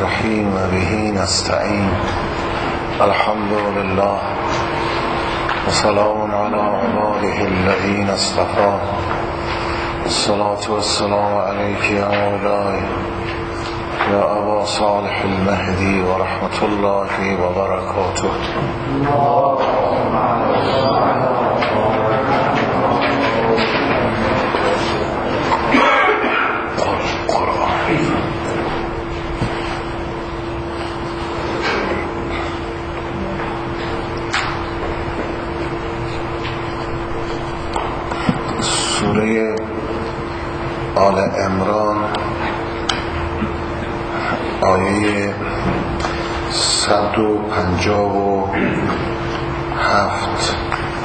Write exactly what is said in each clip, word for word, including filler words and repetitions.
الرحيم به نستعين الحمد لله وسلام على عباده الذين اصطفى الصلاة والسلام عليك يا مولاي يا أبا صالح المهدي ورحمة الله وبركاته. سوره آل عمران آیه صد و پنجاه و هفت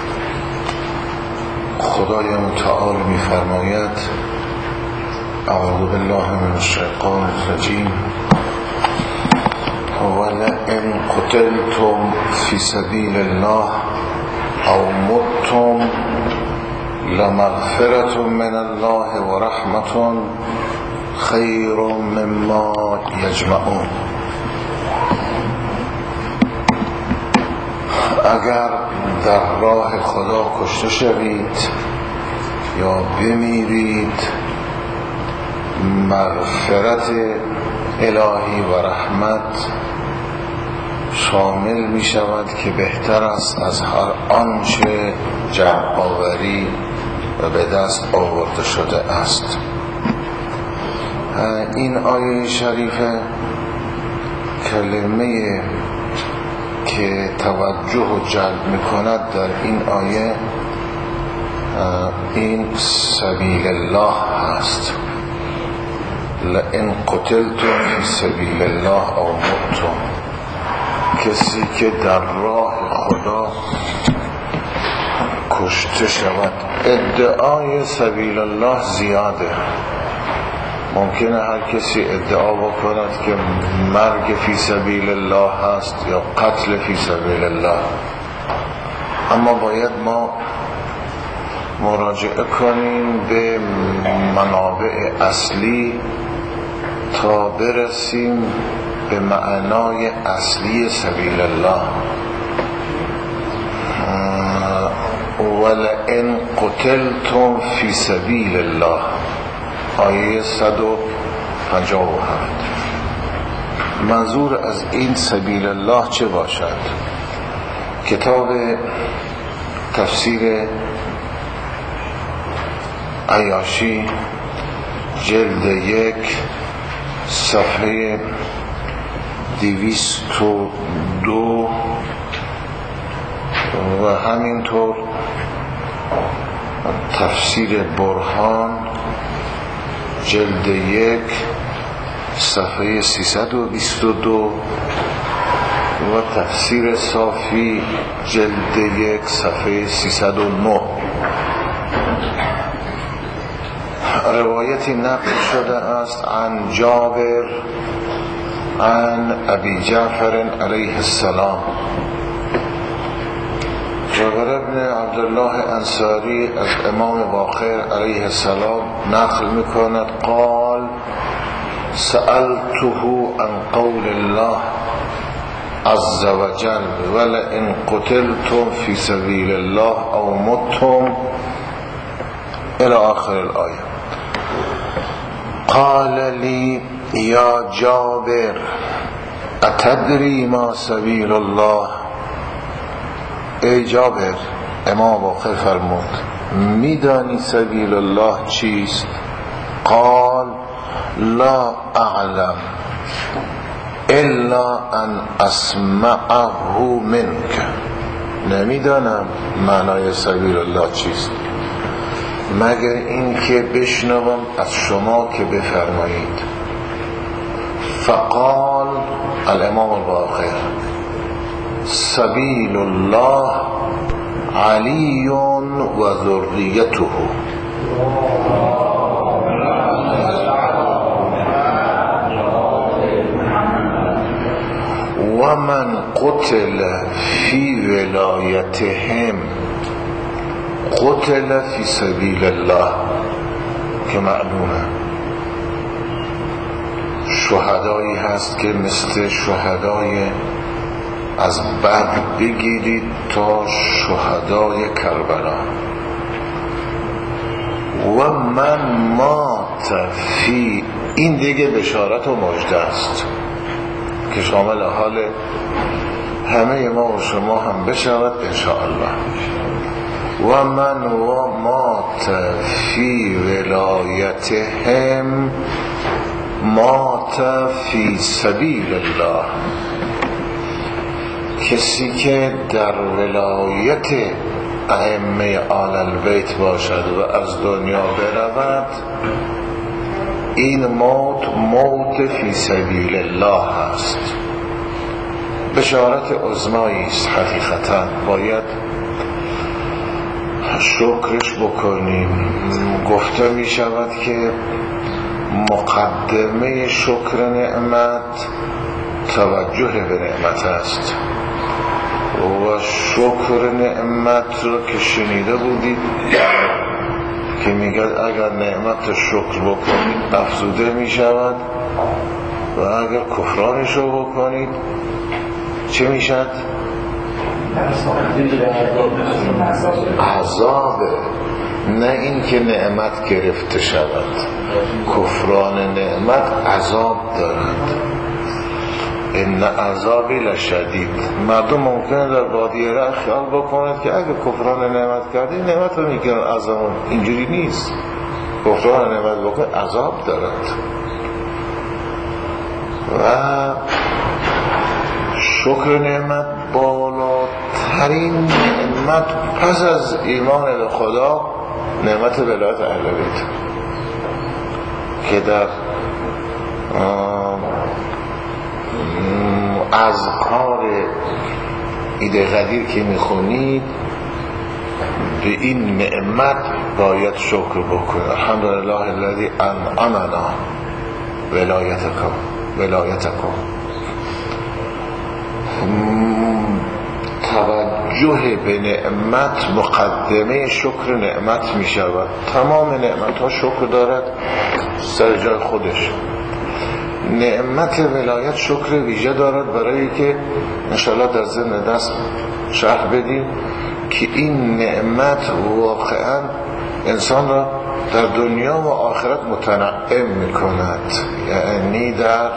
خدای متعال می فرماید: اعوذ بالله من الشیطان الرجیم ولئن قتلتم فی سبیل الله او متم لمغفرة من الله ورحمة خیر مما یجمعون. اگر در راه خدا کشته شوید یا بمیرید، مغفرت الهی و رحمت شامل می شود که بهتر است از هر آنچه جمع آوری و به دست آورده شده است. این آیه شریفه کلمه که توجه و جلب می کند در این آیه این سبیل الله هست. لئن قتلتم فی سبیل الله او متم، کسی که در راه خدا کشته شود. ادعای سبیل الله زیاده، ممکنه هر کسی ادعا بکند که مرگ فی سبیل الله هست یا قتل فی سبیل الله، اما باید ما مراجعه کنیم به منابع اصلی تا برسیم به معنای اصلی سبیل الله. ولئن قتلتم فی سبیل الله آیه صد و پنجاه و هفت. منظور از این سبیل الله چه باشد؟ کتاب تفسیر عیاشی جلد یک صفحه دویست و دو و همینطور تفسیر برهان جلد یک صفحه سیصد و بیست و دو و تفسیر صافی جلد یک صفحه سیصد و نه روایتی نقل شده است عن جابر عن ابی جعفر علیه السلام. جابر ابن عبدالله انصاری از امام باقر علیه السلام نقل میکند قال سألته عن قول الله عز وجل ولئن قتلتم فی سبیل الله او متم الى آخر الآیه. قال لی یا جابر اتدری ما سبیل الله؟ ای جابر، امام باقر فرمود میدانی سبیل الله چیست؟ قال لا اعلم الا ان اسمعه منك، نمیدانم معنای سبیل الله چیست مگر این که بشنوم از شما که بفرمایید. فقال الامام الباقر سبیل الله علی و ذریته و من قتل فی ولایتهم قتل فی سبیل الله، که معلومه شهدایی هست که مثل شهدای از بدر بگیرید تا شهدای کربلا. و من مات فی، این دیگه بشارت و مژده است که شامل حال همه ما و شما هم بشود انشاءالله. و من و مات فی ولایتهم مات فی سبیل الله، کسی که در ولایت ائمه آل البیت باشد و از دنیا برود، این موت موت فی سبیل الله است. بشارت عظمایی است. حقیقتا باید شکرش بکنیم. گفته می شود که مقدمه شکر نعمت توجه به نعمت است و شکر نعمت رو که شنیده بودید که میگد اگر نعمت شکر بکنید افزوده می شود و اگر کفرانش رو بکنید چه می شد؟ عذاب. نه این که نعمت گرفته شود، کفران نعمت عذاب دارد. این عذابی لشدید. مردم ممکنه در بادیه را خیال بکنند که اگه کفران نعمت کردی نعمت رو میکنن عذاب. اینجوری نیست. کفران نعمت بکنه عذاب دارد. و شکر نعمت بالاترین نعمت پس از ایمان به خدا نعمت ولایت اهل بیت که در اذکار عید قدیر که میخونید به این نعمت باید شکر بکنید. الحمدلله الذی انعمنا ولایتکم ولایتکم. توجه به نعمت مقدمه شکر نعمت می شود. تمام نعمت ها شکر دارد سر جای خودش. نعمت ولایت شکر ویژه دارد برای که انشاءالله در ضمن دست شرح بدیم که این نعمت واقعا انسان را در دنیا و آخرت متنعم می کند. یعنی در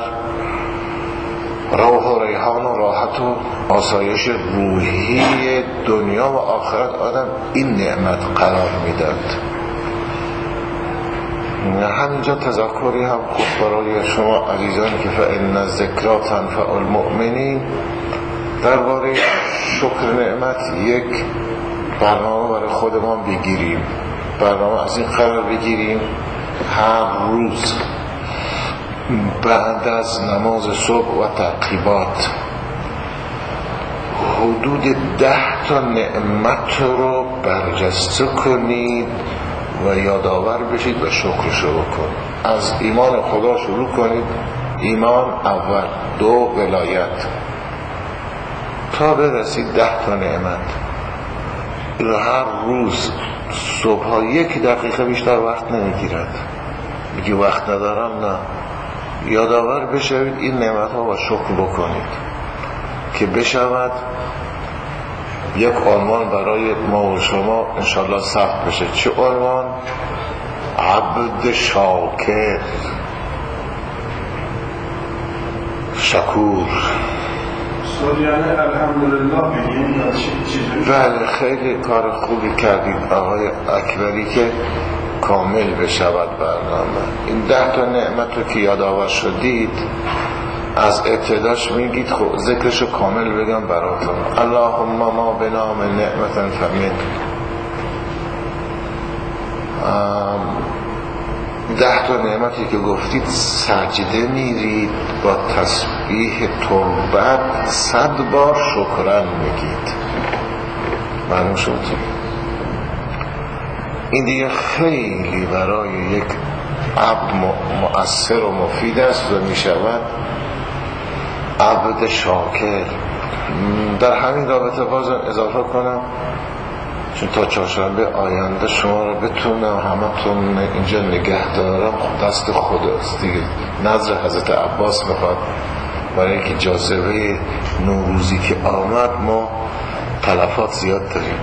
روح و ریحان و راحت و آسایش روحی دنیا و آخرت آدم این نعمت قرار میداد. همینجا تذکری هم خوب برای شما عزیزانی که فإن الذکری تنفع المؤمنین درباره شکر نعمت یک برنامه برای خودمان بگیریم. برنامه از این قرار بگیریم هر روز بعد از نماز صبح و تعقیبات حدود ده تا نعمت رو برجسته کنید و یادآور بشید و شکرش رو بکنید. از ایمان خدا شروع کنید. ایمان اول، دو ولایت، تا برسید ده تا نعمت. و هر روز صبح یک دقیقه بیشتر وقت نمیگیرد. میگی وقت ندارم، نه، یادآور بشوید این نعمت ها و شکر بکنید که بشود یک عنوان برای ما و شما انشالله ثبت بشه. چه عنوان؟ عبد شاکر، شکور. یعنی الحمدلله بگیم. بله، خیلی کار خوبی کردید آقای اکبری که کامل بشود برنامه. این ده تا نعمت رو که یادآور شدید از ابتداش میگید خب ذکرشو کامل بگم براتون. اللهم ما بنام نعمت فمن. ده تا نعمتی که گفتید سجده میرید با تسبیح تربت صد بار شکران میگید. معلوم شد؟ این دیگه خیلی برای یک عبد مؤثر و مفید است و میشود عبد شاکر. در همین رابطه بازم اضافه کنم چون تا چهارشنبه آینده شما رو بتونم همتون اینجا نگه دارم دست خداست دیگه. نظر حضرت عباس میخواد برای اینکه جاذبه نوروزی که آمد ما تلفات زیاد داریم.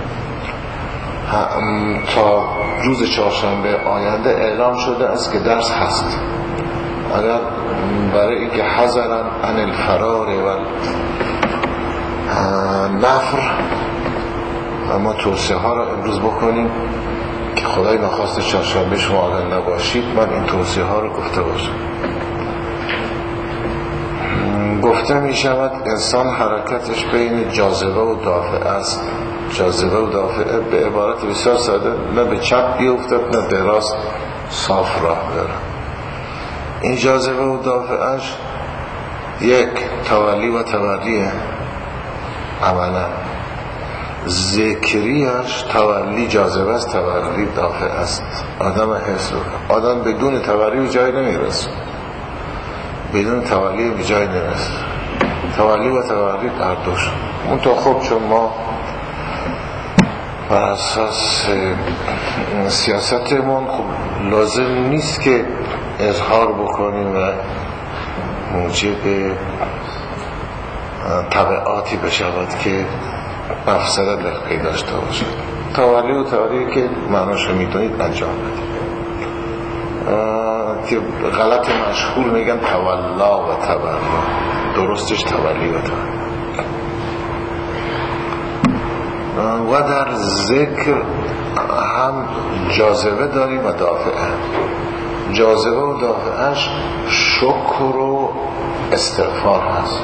تا روز چهارشنبه آینده اعلام شده است که درس هست. اگر برای اینکه حذرن عن الفرار و نفر اما توصیه ها را امروز بکنیم که خدای نخواست چهارشنبه شما آگاه نباشید من این توصیه ها رو گفته باشم. گفته می شود انسان حرکتش بین جاذبه و دافعه است. جاذبه و دافعه به عبارت بسیار ساده نه به چپ بیفتد نه به راست صاف راه بره. این جاذبه و دافعهش یک تولی و تولیه عملا، ذکریش تولی جاذبه است تولی دافعه است. آدم حس رو آدم بدون تولی به جای نمیرسه، بدون تولی به جای نمیرسه. تولی و تولی هر دوش اون تا خوب چون ما بر اساس سیاستمون خب لازم نیست که اظهار بکنیم و موجب تبعاتی بشود که مفسدت لحقی داشته باشد. تولی و تولی که معناش میدونید انجام بدید که غلط مشهور میگن تولا و تولا، درستش تولی و تولی. و در ذکر هم جاذبه داریم و دافعه. جاذبه و دافعهش شکر و استغفار هست.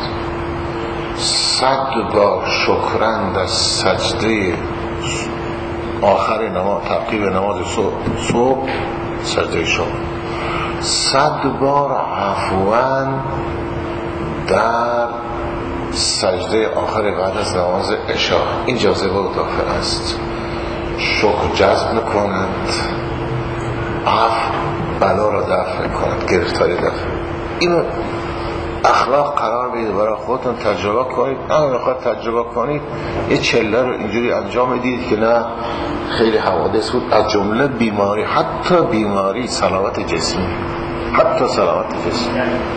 صد بار شکرند از سجده آخر نماز، تعقیب نماز صبح سجده شکر، صد بار عفوان در سجده آخر بعد از نماز عشاء. این جاذبه و دافعه است. شکر جذب میکند، عفو بلا را دفع کند، گرفتاری دفع. اینو اخلاق قرار بدید برای خودتون تجربه کنید. اما میخواد تجربه کنید یه چله رو اینجوری انجام بدید که نه خیلی حوادث بود، از جمله بیماری، حتی بیماری سلامت جسمی، حتی سلامت جسمی.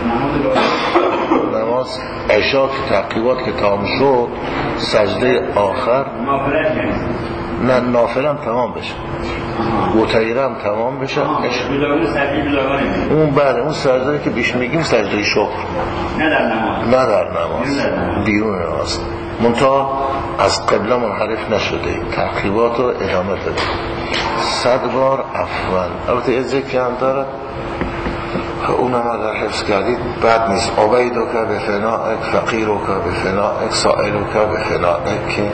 نماز عشاء که تعقیبات که تمام شد سجده آخر نه نافله هم تمام بشه، گوتایره هم تمام بشه، اون بعد اون سجده که بیش میگیم سجده شکر نه در نماز، نه در نماز، بیرون نماز، منتها از قبله منحرف نشده، تعقیبات رو ادامه بده. صد بار عفوان. البته یه ذکر هم داره اونم اگر حفظ کردید بد نیست. عبیدو که به فنائک، فقیرو که به فنائک، سائلو که به فنائک، که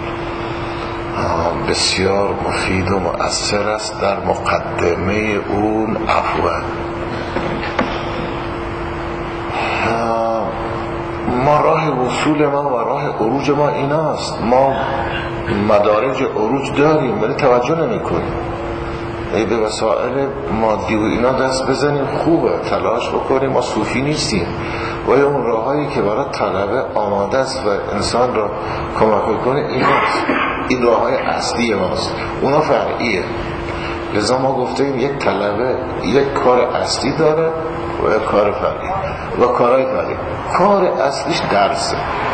بسیار مفید و مؤثر است در مقدمه اون عفوان. ما راه وصول ما و راه عروج ما ایناست. ما مدارج عروج داریم ولی توجه نمی کنیم. ای به وسائل مادی و اینا دست بزنیم خوبه، تلاش بکنیم، ما صوفی نیستیم. و اون راهایی که برای طلبه آماده است و انسان را کمک کنه ایناست، این راههای اصلی ماست، اونا فرعیه. لذا ما گفتیم یک طلبه یک کار اصلی داره و یک کار فرعی و کارهای فرعی. کار اصلیش درسه،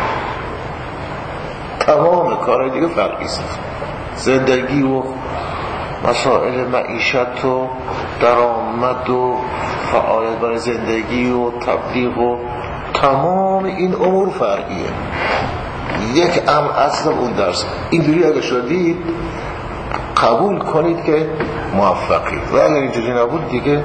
تمام کارهای دیگه فرعی است. زندگی و مسائل معیشت و درآمد و فعالیت برای زندگی و تبلیغ و تمام این امور فرعیه. یک امر اصلا اون درس. اینجوری اگه شدید قبول کنید که موفقید و اگر اینجوری نبود دیگه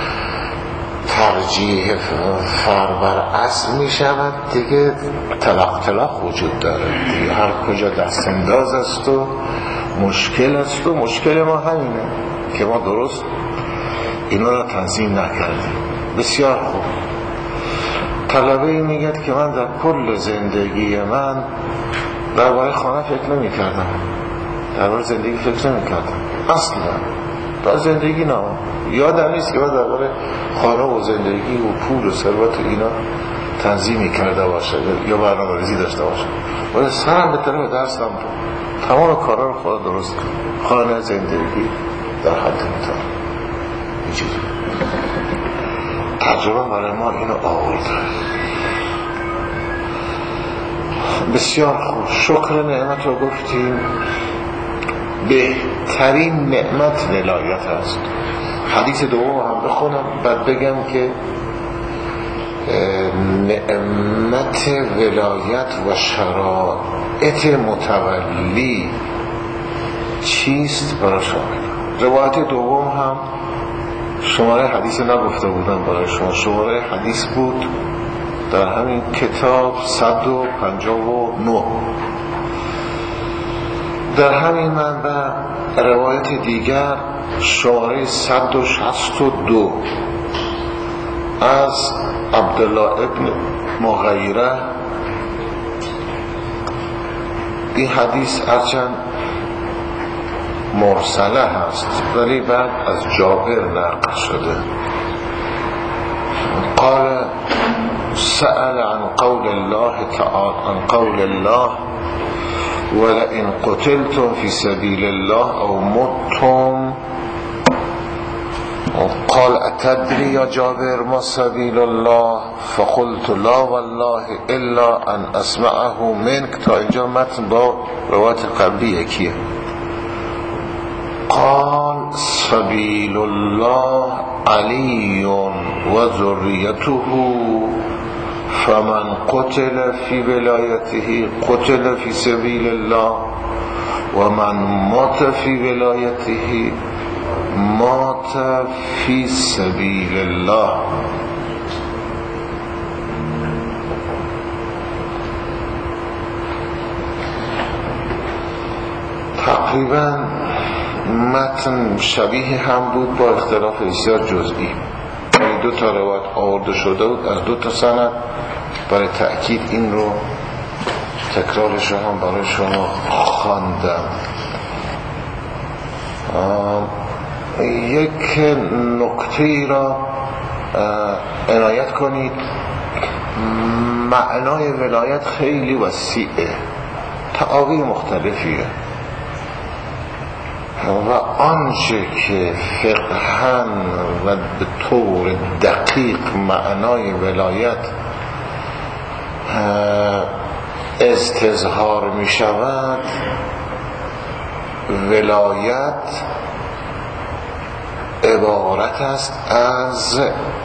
ترجیح فر بر اصل می شود دیگه، تلق تلق وجود داره دیگه. هر کجا دست انداز است و مشکل است و مشکل ما همینه که ما درست اینا را تنظیم نکردیم. بسیار خوب. طلبه میگه که من در کل زندگی من درباره خانه فکر نمی کردم، درباره زندگی فکر نمی کردم اصلا. در زندگی نه یادم نیست که من درباره خانه و زندگی و پول و ثروت و اینا تنظیمی کرده باشه یا برنامه‌ریزی داشته باشه، ولی سرم به طرف درس هم تمام کارا رو خود درست کنه. خانه، زندگی در حد میتونه اینجوری. تجربه برای ما اینو آورده. بسیار خوب، شکر نعمت رو گفتیم. بهترین نعمت ولایت است. حدیث دوم هم بخونم بعد بگم که نعمت ولایت و شرایط متولی چیست برای شما. روایت دوم هم شماره حدیث نگفته بودم برای شما، شماره حدیث بود در همین کتاب صد و پنجاه و نه. در همین منبع روایت دیگر شماره صد و شصت و دو از عبدالله ابن مغیره. این حدیث هرچند مرسله هست ولی بعد از جابر نقل شده. قال سأل عن قول الله تعالى عن قول الله ولئن قتلتم في سبيل الله أو متم قال أتدري يا جابر ما سبيل الله فقلت لا والله إلا أن أسمعه منك. تا اینجا متن با روایت قبلی یکیه. قال سبيل الله علي وذريته فمن قتل في ولايته قتل في سبيل الله ومن مات في ولايته مات في سبيل الله. تقریبا متن شبیه هم بود با اختلاف بسیار جزئی. دو تا روایت آورده شده بود از دو تا سند. برای تأکید این رو تکرارش هم برای شما خواندم. یک نکته را عنایت کنید، معنای ولایت خیلی وسیعه، تعابیر مختلفیه و آنچه که فقهاً و به طور دقیق معنای ولایت استظهار می شود، ولایت عبارت است از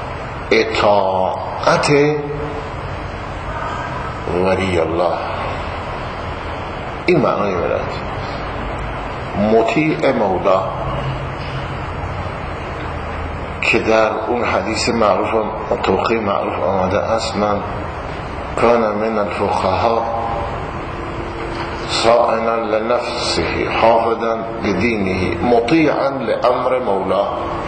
اطاعت ولی الله. این معنای ولایت، مطیع مولا، که در اون حدیث معروف و توقیع معروف آمده است: من کان من الفقهاء صائنا لنفسه حافظا لدینه مطیعا لامر مولا.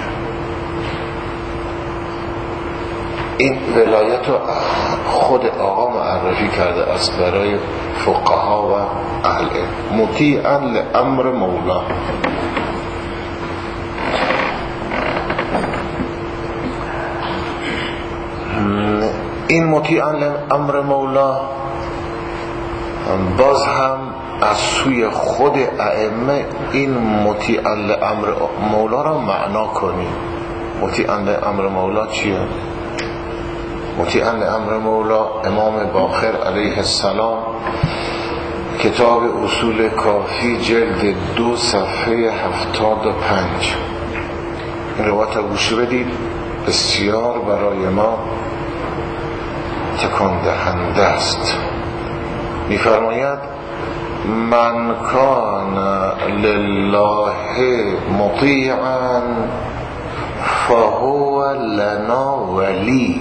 این ولایت رو خود آقا معرفی کرده است برای فقها و اهل علم، مطیعا لامر مولا. این مطیعا لامر مولا باز هم از سوی خود ائمه این مطیعا لامر مولا را معنا کنیم. مطیعا لامر مولا چیه؟ مطیعا لامر مولا امام باقر علیه السلام کتاب اصول کافی جلد دو صفحه هفتاد و پنج، این روایت گوش بدید، بسیار برای ما تکان دهنده است. می‌فرماید: من کان لله مطیعا فهو لنا ولی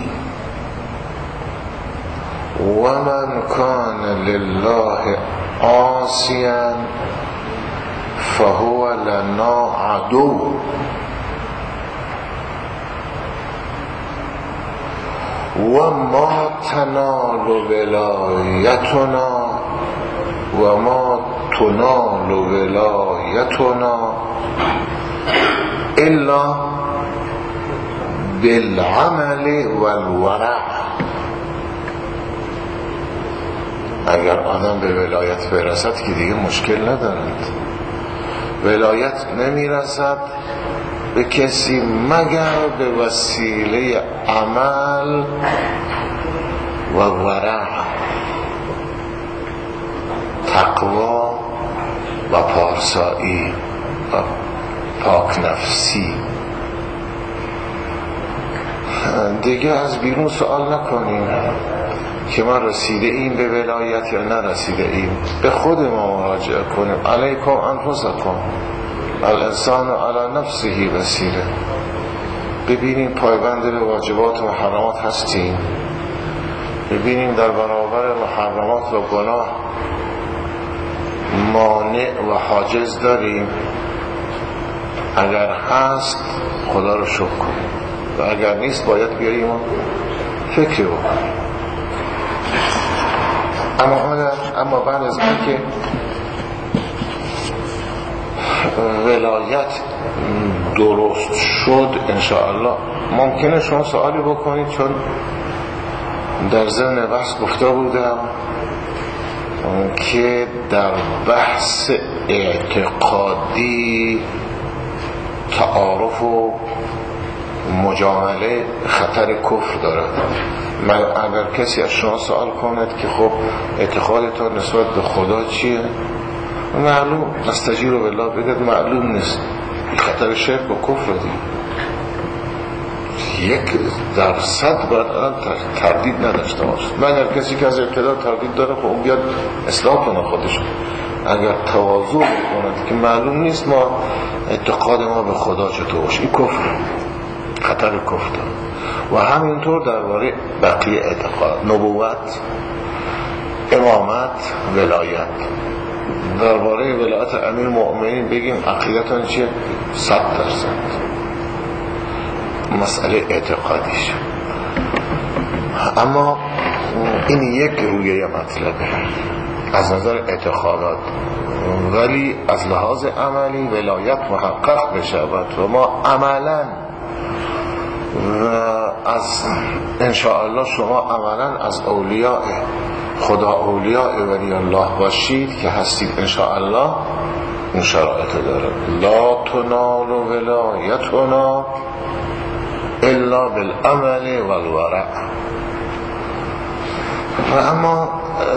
و من کان لله عاصیا فهو لنا عدو. و ما تنال ولایتنا و ما تنال ولایتنا الا بالعمل والورع. اگر آدم به ولایت برسد که دیگه مشکل ندارد. ولایت نمیرسد به کسی مگر به وسیله عمل و ورع، تقوا و پارسایی و پاک نفسی. دیگه از بیرون سوال نکنیم که ما رسیده ایم به ولایت یا نرسیده ایم. به خود ما مراجعه کنیم. علیکم انفسکم الانسان علی نفسه بصیره. ببینیم پایبند به واجبات و محرمات هستیم، ببینیم در برابر محرمات و گناه مانع و حاجز داریم. اگر هست خدا رو شکر کنیم و اگر نیست باید بیاییم و فکر بکنیم. اما اما بعد از اینکه ولایت درست شد انشاءالله، ممکنه شما سوالی بکنید، چون در ضمن بحث گفته بودم که در بحث اعتقادی تعارف و مجامله خطر کفر دارد. من اگر کسی از شما سوال کند که خب اعتقادتون نسبت به خدا چیه، معلوم نستجیر بالله بگید معلوم نیست، خطر شرک و کفر دیگه یک درصد باید آن تردید نداشته باشد. مگر کسی که از ابتدا تردید داره خب اون بیاد اصلاح کنه خودش. اگر تواضع بکند که معلوم نیست ما اعتقاد ما به خدا چطور باشه، این کفر، خطر کفر داره. و همینطور درباره بقیه اعتقاد، نبوت، امامت، ولایت. درباره ولایت امیر مؤمنین بگیم عقیدتان چیه؟ صد درصد مسئله اعتقادیش. اما این یک رویه مطلبه از نظر اعتقادات، ولی از لحاظ عملی ولایت محقق بشود و ما عملا و از انشاءالله شما عملا از اولیاء خدا، اولیاء ولی الله باشید که هستید انشاءالله. این شرایط داره: لا تنال ولایتنا الا بالعمل والورع. و اما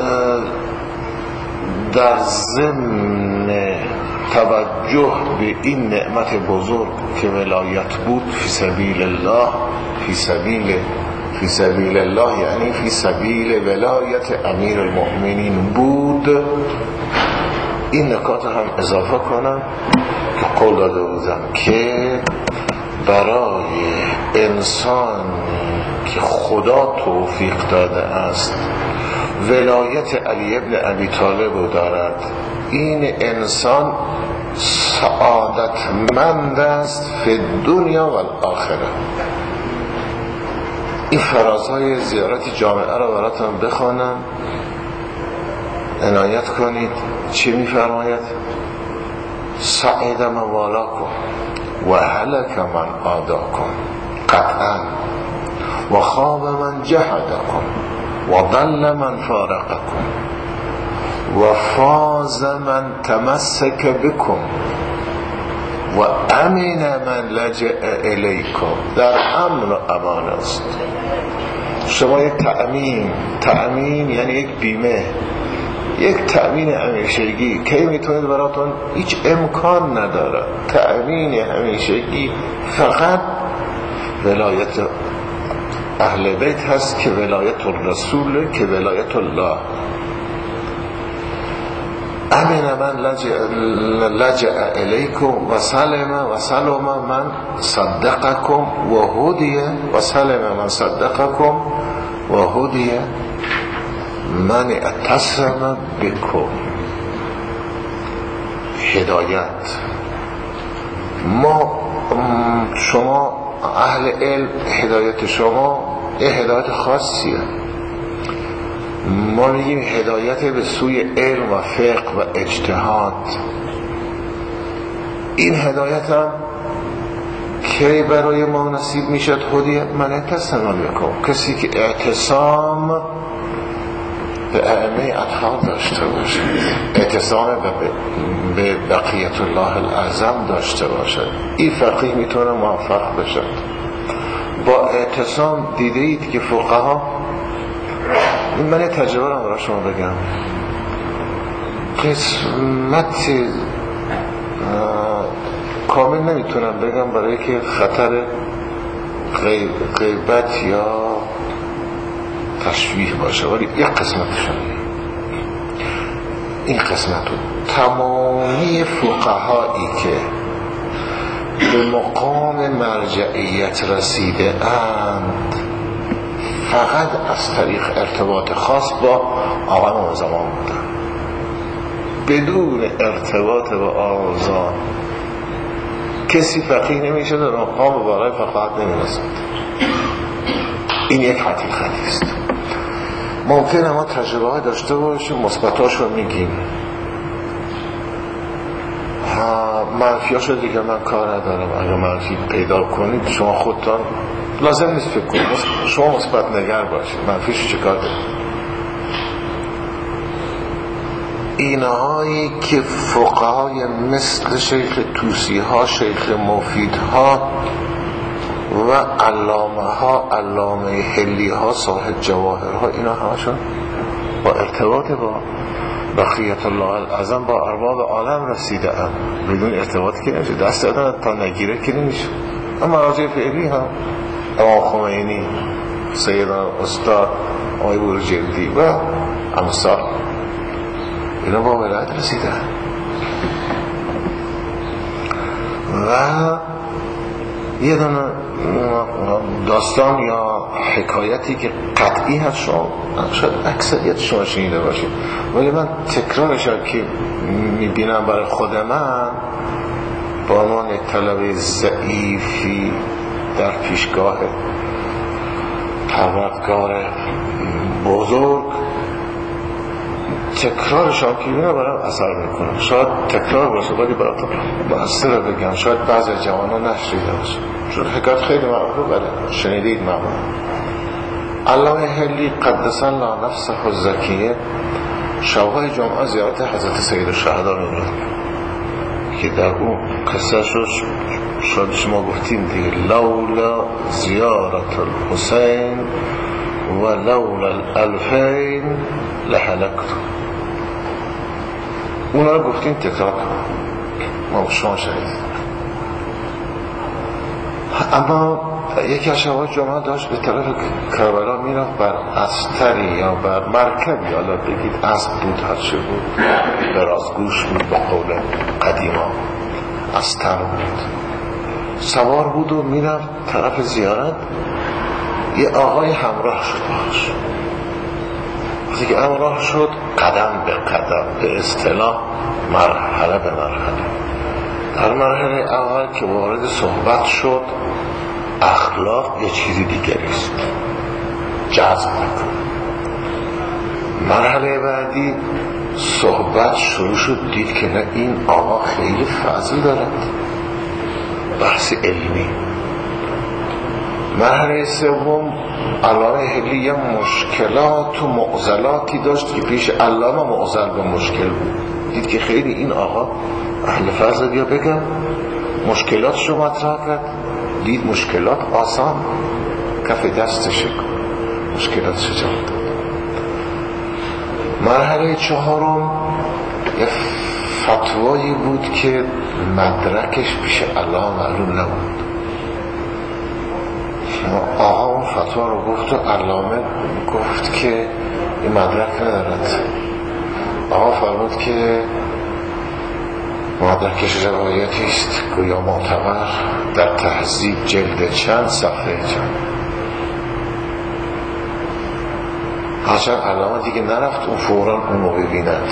در ضمن توجه به این نعمت بزرگ که ولایت بود فی سبیل الله، فی سبیل فی سبیل الله یعنی فی سبیل ولایت امیر المؤمنین بود، این نکات هم اضافه کنم که قول داده بودم که برای انسان که خدا توفیق داده است ولایت علی ابن ابی طالب دارد، این انسان سعادتمند است فی دنیا و الاخره. این فرازهای زیارت جامعه را براتون بخوانم، عنایت کنید. چی میفرماید؟ سعید من والاکم و هلک من آداکم قطعا و خواب من جهدکم و ضل من فارقکم و فاز من تمسک بکم و امن من لجأ الیکم. در امن و امان است. شما یک تأمین، تأمین یعنی یک بیمه، یک تأمین همیشگی که میتونید براتون هیچ امکان نداره. تأمین همیشگی فقط ولایت اهل بیت هست که ولایت الرسول، که ولایت الله. امن من لجأ الیکم و سلم و سلم من صدقکم و هدی و سلم من صدقکم و هدی من اتصم بکم. هدایت. ما شما اهل علم، هدایت شما یه هدایت خاصیه. ما میگیم هدایت به سوی علم و فقه و اجتهاد. این هدایت هم کی برای ما نصیب میشد؟ هدیه من اتصم بکم. کسی که اعتصام به ائمه اطهار داشته باشد، اعتصام به بقیت الله الاعظم داشته باشد. این فقیه میتونه موفق بشد. با اعتصام دیده اید که فقها، این من یه تجربه رو برای شما بگم، قسمت کامل نمیتونم بگم برای که خطر غیبت یا تشویح باشه، ولی یک قسمتشون، این قسمت رو تمامی فقهایی که به مقام مرجعیت رسیده اند فقط از طریق ارتباط خاص با آقایان زمان بودن، بدون ارتباط با آقایان کسی فقیه نمیشه، در مقام بالای فقاهت نمیرسد. این یک حقیقتی است. ممکنه ما تجربه های داشته باشیم، مثبتاش رو میگیم، منفیاش رو دیگه من کار ندارم. اگر منفی پیدا کنید شما خودتان لازم نیست فکر کنید، شما مثبت نگر باشید، منفیش چه کار دارید. اینهایی که فقهای مثل شیخ توسی ها، شیخ مفید ها و علامه ها، علامه حلی ها، صاحب جواهر ها، اینا همشون با ارتباط با بقیت الله الاعظم با ارباب عالم رسیده ام. بدون ارتباط که نمیشه، دست دادن تا نگیره که نمیشه. اما راجع فعلی هم امام خمینی، سیدنا استاد آقای بروجردی و امثال اینا با ولایت رسیده و یه دونه داستان یا حکایتی که قطعی هست شما شاید اکثریت شما شنیده باشید، ولی من تکرارش که میبینم برای خود من با عنوان طلبه ضعیفی در پیشگاه پروردگار بزرگ، تکرارشان که میبینم برای اثر میکنم. شاید تکرار باشه ولی برای مؤثر رو بگم، شاید بعضی جوان ها نشنیده باشه، چون حکایت خیلی معروفه، بله شنیدید معمولا. علامه حلی قدس الله نفسه الزکیه شبهای جمعه زیارت حضرت سید الشهدا می‌رفت که در اون قصه شد شاید شما گفتیم دیگه، لولا زیارت الحسین و لولا الالفین لحلقت. اونا رو گفتیم تکرار ما شما شنیدید. اما یکی از شبهای جمعه داشت به طرف کربلا میرفت، بر استری یا بر مرکبی، حالا بگید اسب بود هرچه بود، برازگوش بود به قول قدیما، استر بود، سوار بود و میرفت طرف زیارت. یه آقای همراه شد باش. وقتی که همراه شد قدم به قدم، به اصطلاح مرحله به مرحله، در مرحله اول که وارد صحبت شد اخلاق یه چیزی دیگریست، جذب میکنه. مرحله بعدی صحبت شروع شد، دید که نه این آقا خیلی فضل دارد، بحث علمی. مرحله سوم علامه حلی یه مشکلات و معضلاتی داشت که پیش علامه معضل به مشکل بود، دید که خیلی این آقا اهل فضل، یا بگم مشکلاتش رو مطرح کرد، دید مشکلات آسان کف دستش مشکلاتش جواب داد. مرحله چهارم یه فتوایی بود که مدرکش پیش الله معلوم نبود. آقا اون فتوا رو گفت و علامه گفت که این مدرک ندارد. آقا فرمود که مدرکش روایتی است گویا معتبر در تهذیب جلد چند صفحه چند. هرچند علامه دیگه نرفت اون فوراً اونو ببیند،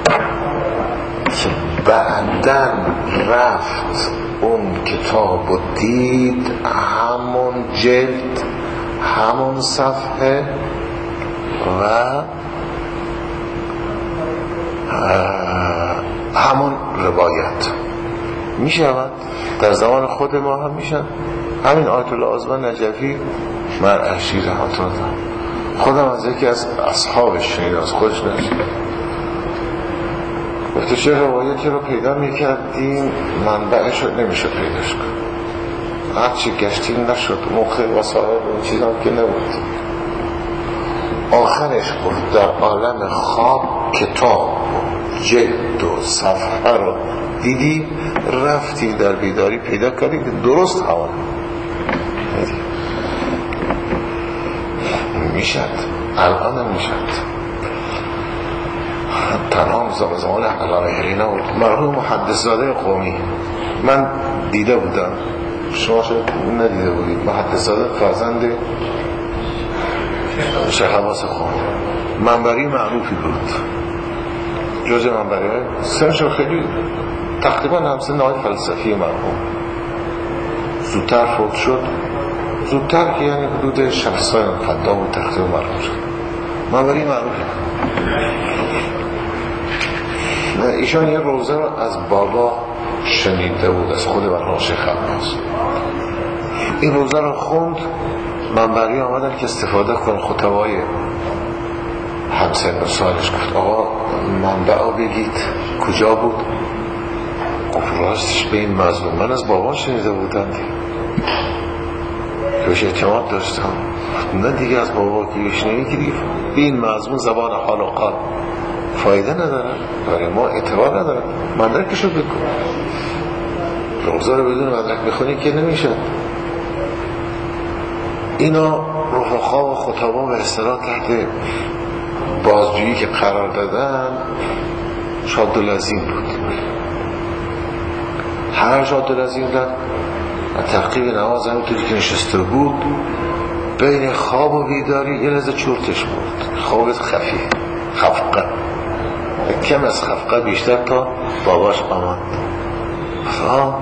بعدن رفت اون کتاب و دید همون جلد همون صفحه و همون روایت می شود. در زمان خود ما هم می شود. همین آیت الله عظمه نجفی مرعشی رحمت الله خودم از یکی از اصحابش شنید، از خودش نشد. گفته چه روایتی رو پیدا میکردیم منبعش رو نمیشه پیداش کن، هرچی گشتیم نشد، موقع وسایل و چیز هم که نبود. آخرش گفت در عالم خواب کتاب جلد و صفحه رو دیدی، رفتی در بیداری پیدا کردی که درست هوا میشد. الان هم میشد. تنها زمان علامه هرینا بود، مرحوم محدث زاده قومی. من دیده بودم، شما شاید ندیده بودید. محدث زاده فرزند شیخ عباس قومی، منبری معروفی بود، جز منبری های سنشون خیلی تقریبا همسن نهای فلسفی مرحوم. زودتر فوت شد، زودتر که یعنی حدود شصت سال قدام و تقریبا مرحوم شد. منبری معروفی. ایشان یه روزه رو از بابا شنیده بود، از خود مرحوم شیخ عباس. این روزه رو خوند، منبری آمدن که استفاده کن. خطبای همسن و سالش گفت آقا منبع رو بگید کجا بود؟ گفت راستش به این مضمون من از بابا شنیده بودم، بهش اعتماد داشتم. نه دیگه از بابا که بهش نمیگیری، به این مضمون زبان حال و قال فایده نداره، برای ما اعتبار نداره، مدرکشو بکن. روزه رو بدون مدرک بخونی که نمیشه. اینا رفقا و خطبا و اصطلاح تحت بازجویی که قرار دادن شاد و لذین بود. هر شاد و لذین دن تقیب نماز همونطوری که نشسته بود بین خواب و بیداری یه لحظه چورتش بود. خوابت خفیه، خفقه، کم از خفقه بیشتر تا باباش آمد. آه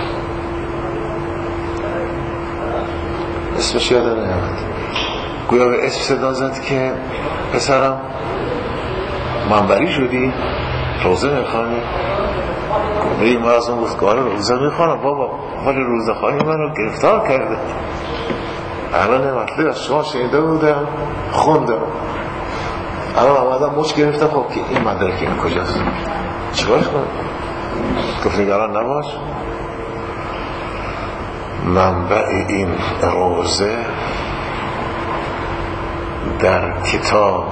اسمش یادم نمیاد، گویا به اسم صدا زد که پسرم منبری شدی؟ روزه میخوانی؟ گویا ما از اون گفتگاه روزه میخوانم بابا، حال روزه خواهی من رو گرفتار کرده. الان مطلب از شما شنیده بودم خوندم، الان آمدم مچ گرفتم. خب که این مدرک این کجاست؟ چیکارش کنم؟ گفت نگران نباش، منبع این روزه در کتاب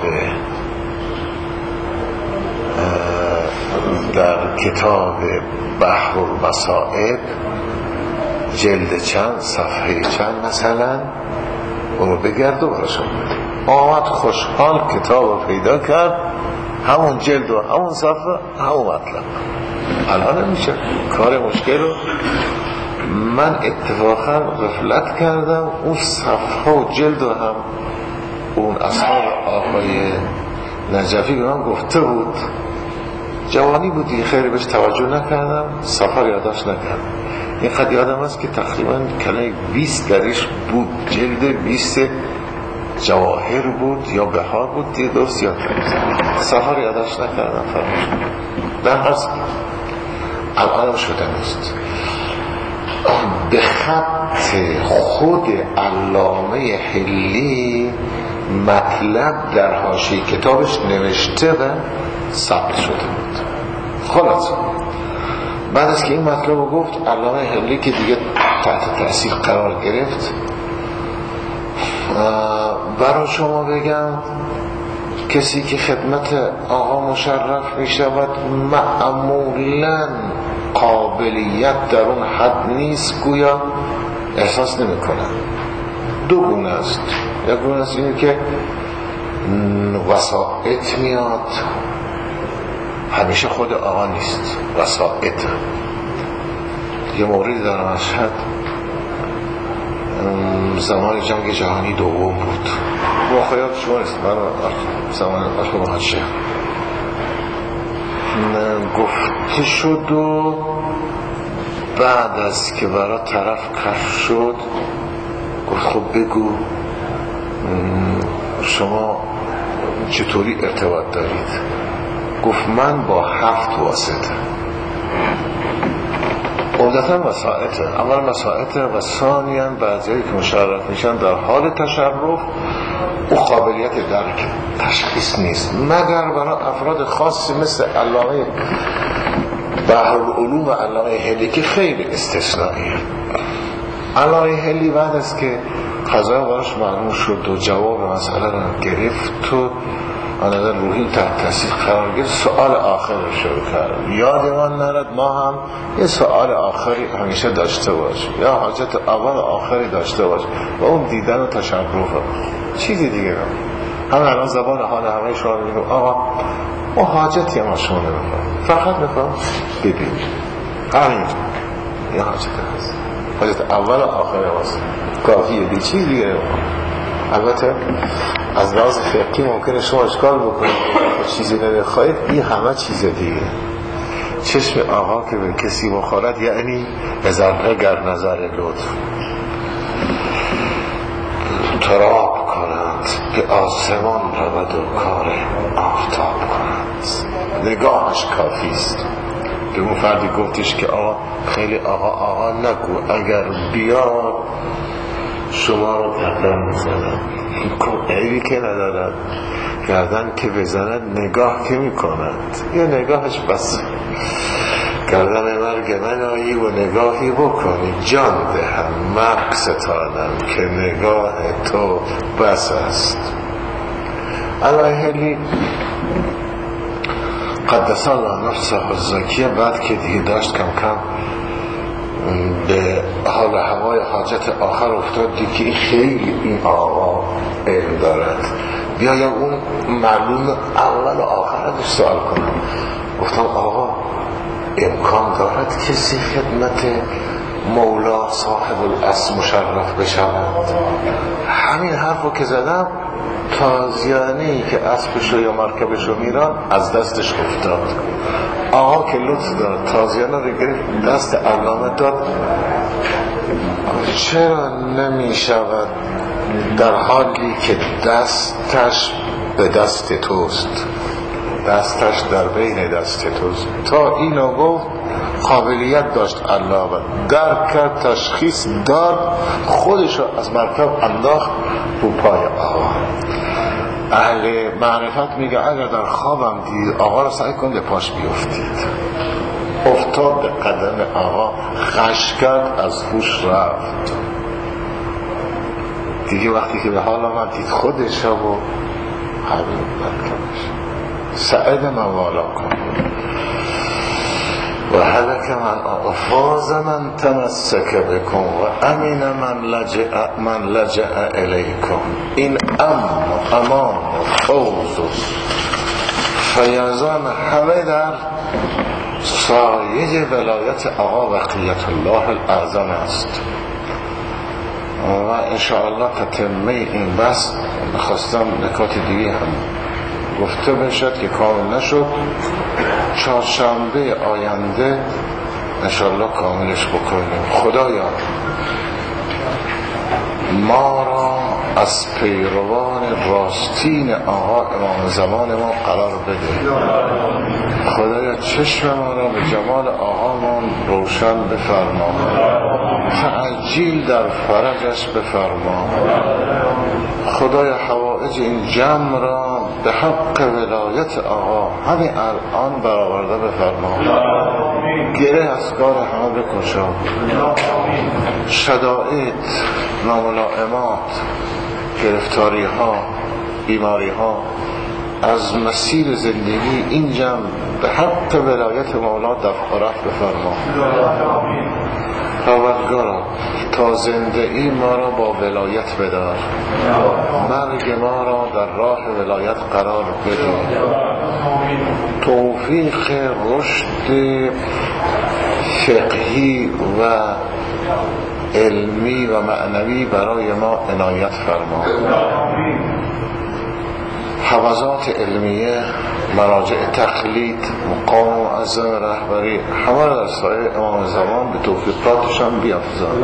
در کتاب بحر المصائب جلد چند صفحه چند مثلا اونو بگرد و براشون بده. آمد خوشحال کتاب رو پیدا کرد، همون جلد و همون صفحه همون مطلب. الان نمیشه کار مشکل رو من اتفاقا غفلت کردم. اون صفحه و جلد و هم اون اصحاب آقای نجفی به من گفته بود، جوانی بودی خیلی بهش توجه نکردم، سفر یاداش نکردم. این قد یادم است که تقریبا کلمه بیست درش بود، جلد بیست جواهر بود یا بهار بود، دیگه درست یاد کردم، سفر یاداش نکردم. فرمش در هست الانم شدن است. به خط خود علامه حلی مطلب در حاشیه کتابش نوشته و ثبت شده بود. خلاص بعد از که این مطلب رو گفت علامه حلی که دیگه تحت تأثیر قرار گرفت، برای شما بگم کسی که خدمت آقا مشرف می شود معمولاً قابلیت در اون حد نیست، گویا احساس نمی کنن. دو گونه است. یک گونه است اینه که وسائط میاد، همیشه خود آقا نیست، وسائط. یه موردی در مشهد زمان جنگ جهانی دوم بود، واقعیات شما نیست، من زمان آخر محد شیخ گفته شد و بعد از که برای طرف کشف شد گفت خب بگو شما چطوری ارتباط دارید؟ گفت من با هفت واسطه، عمدتا وسائطه. اول وسائطه و ثانیاً بعضی که مشرف میشن در حال تشرف او قابلیت درک تشخیص نیست مگر برای افراد خاصی مثل علامه بحرالعلوم و علامه هلی که خیلی استثنائیه. علامه هلی بعد از که قضا براش معلوم شد و جواب مسئله رو گرفت تو آنها روحی تحت تاثیر قرار گرفت، سوال آخر رو شروع کرد. یادمان نرد ما هم یه سوال آخری همیشه داشته باشیم، یا حاجت اول آخری داشته باشیم و اون دیدن و تشرف چیزی دیگه رو هم الان زبان حال همه شما رو میگم آقا ما حاجتی ما شما نمیخوام، فقط میخوام ببینیم همین یه حاجت هست، حاجت اول آخر هست کافیه، بی چیز دیگه رو. البته از لحاظ فقهی ممکنه شما اشکال بکنید چیزی نمیخواید، این همه چیز دیگه. چشم آقا که به کسی بخورد یعنی ذره گر نظر لطف تراب کنند به آسمان رود و کار آفتاب کنند، نگاهش کافی است. به اون فردی گفتش که آقا خیلی آقا آقا نگو، اگر بیاد شما رو گردن میزنن، عیبی که ندارد، گردن که بزند نگاه که میکند، یه نگاهش بس گردن مرگ من آیی و نگاهی بکنی جان دهم مرگ ستانم که نگاه تو بس است. الهلی قدس الله نفسه الزکیه بعد که دیگه داشت کم کم به حال هوای حاجت آخر افتاد که این خیلی این آقا علم دارد، بیایم اون معلوم اول و آخر رو سوال کنم. گفتم آقا امکان دارد کسی خدمت مولا صاحب الاصل مشرف بشود؟ همین حرفو که زدم تازیانه‌ای که اسبشو یا مرکبشو میران از دستش افتاد. آقا که لطف داد تازیانه رو گرفت دست علامه داد. چرا نمی شود در حالی که دستش به دست توست، دستش در بین دست توست؟ تا اینو گفت قابلیت داشت علامه درک کرد، تشخیص داد، خودشو از مرکب انداخت رو پای آقا. اهل معرفت میگه اگر در خوابم دید آقا رو سعی کن به پاش بیفتید. افتاد به قدم آقا، خش کرد، از هوش رفت. دیگه وقتی که به حال آمد دید خودش و همین مرکبش سعید موالا کن و هلک من افاظ من تمسک بکن و امین من لجع من لجع الیکم. این امن و امان و فوز و فیضان همه در سایه ولایت آقا بقیت الله الاعظم است. و انشاءالله تتمه این بس بخواستم نکات دیگه هم گفته بشد که کامل نشد، چهارشنبه آینده انشاءالله کاملش بکنیم. خدایا ما را از پیروان راستین آقا امام زمان ما قرار بده. خدایا چشم ما را به جمال آقامان روشن بفرما، تعجیل در فرجش بفرما. خدایا حوائج این جمع را به حق ولایت آقا همین الان برآورده بفرما. گره از کار همه بکشا، شدائد، ناملائمات، گرفتاری ها، بیماری ها از مسیر زندگی این جمع به حق ولایت مولا دفع و رفع بفرما. پروردگارا تا زنده ای ما را با ولایت بدار، مرگ ما را در راه ولایت قرار بده، توفیق رشد فقهی و علمی و معنوی برای ما عنایت فرما. حوزات علمیه، مراجع تقلید، مقام معظم رهبری همه را در سایه امام زمان به توفیقاتشان بیافزاد.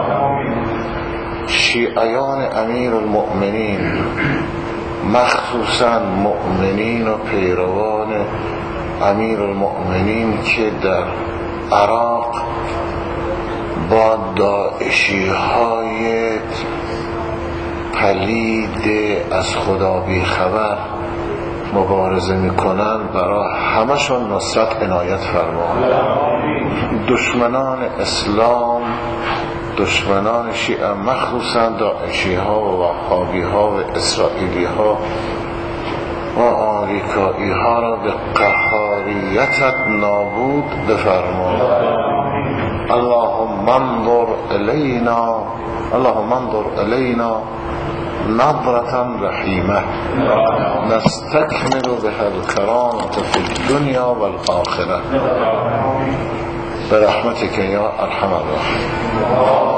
شیعیان امیر المؤمنین مخصوصا مؤمنین و پیروان امیر المؤمنین که در عراق با داعشی های پلید از خدا بی خبر مبارزه میکنن برای همشون نصرت عنایت فرما. دشمنان اسلام، دشمنان شیعه مخصوصا داعشی ها و وهابی ها و اسرائیلی ها و آمریکایی ها را به قهاریتت نابود بفرما. اللهم انظر الینا اللهم انظر الینا نظرة رحیمه نستکمل بها الکرامة فی الدنیا والآخرة برحمتك یا ارحم الراحمین.